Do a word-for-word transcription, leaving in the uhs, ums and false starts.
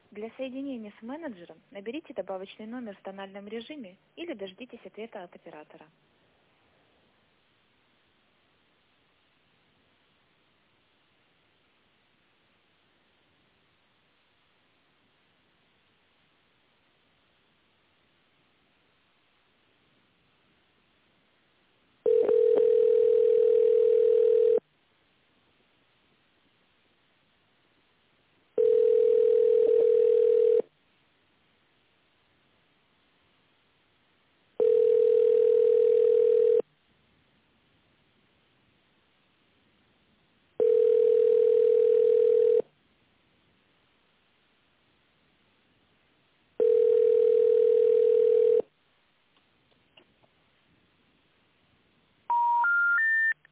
Для соединения с менеджером наберите добавочный номер в тональном режиме или дождитесь ответа от оператора.